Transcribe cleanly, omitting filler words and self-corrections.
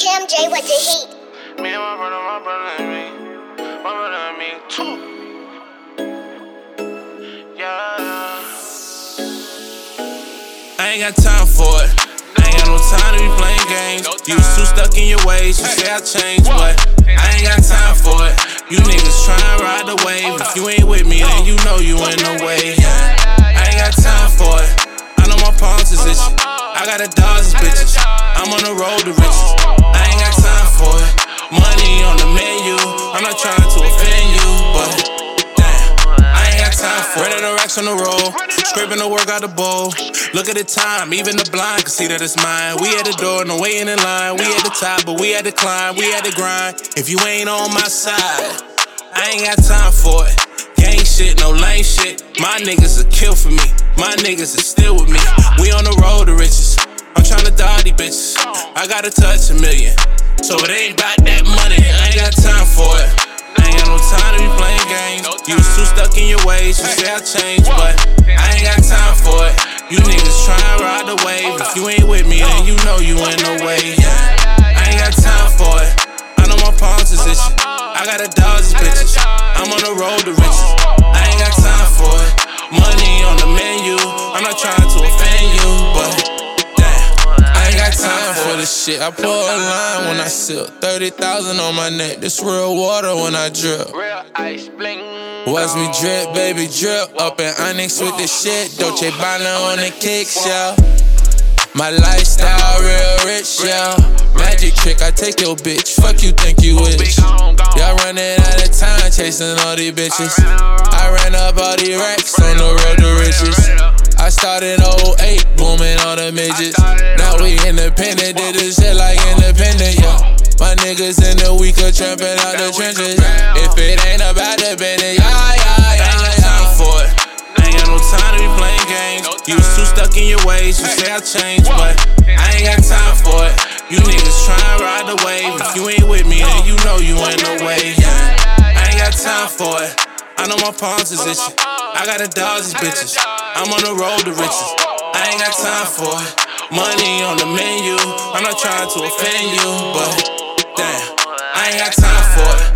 Cam J with the heat. Me and my brother and me. My brother and me too. Yeah. I ain't got time for it. I ain't got no time to be playing games. You was too stuck in your ways. You say I changed, but I ain't got time for it. You niggas tryna ride the wave. If you ain't with me, then you know you ain't no way. I ain't got time for it. I know my palms is itching. I gotta dodge these bitches. I'm on the road to riches. I ain't got time for it. Money on the menu. I'm not trying to offend you, but damn, I ain't got time for it. Running the racks on the road, scraping the work out the bowl. Look at the time, even the blind can see that it's mine. We at the door, no waiting in line. We at the top, but we had to climb, we had to grind. If you ain't on my side, I ain't got time for it. Gang shit, no lame shit. My niggas will kill for me. My niggas is still with me. We on the road to riches. I'm tryna dodge these bitches. I gotta touch $1 million. So it ain't about that money. I ain't got time for it. I ain't got no time to be playing games. You was too stuck in your ways. You say I changed, but I ain't got time for it. You niggas tryna ride the wave. If you ain't with me, then you know you ain't no way. I ain't got time for it. I know my palms is itching. I gotta dodge these bitches. I'm on the road to riches. I ain't got time for it. Money on the menu. I'm not trying to offend you, but damn, I ain't got time for this shit. I pull a line when I sip. 30,000 on my neck. This real water when I drip. Real ice bling. Watch me drip, baby drip. Up in Onyx with the shit. Dolce Gabbana on the kick, yeah. My lifestyle real rich, yeah. Magic trick, I take your bitch. Fuck you think you wish. Y'all running out of time chasing all these bitches. I ran up all these racks on the road to riches. I started in 08, booming all the midgets. Now we independent, did this shit like independent, yeah. My niggas in the week of tramping out the trenches. If it ain't about the business, yeah. I ain't got time for it. I ain't got no time to be playing games. You was too stuck in your ways. You say I changed, but I ain't got time for it. You niggas tryna ride the wave. If you ain't with me, then you know you ain't no way. I ain't got time for it. I know my palms is itching. I gotta dodge these bitches. I'm on the road to riches. I ain't got time for it. Money on the menu. I'm not trying to offend you, but damn, I ain't got time for it.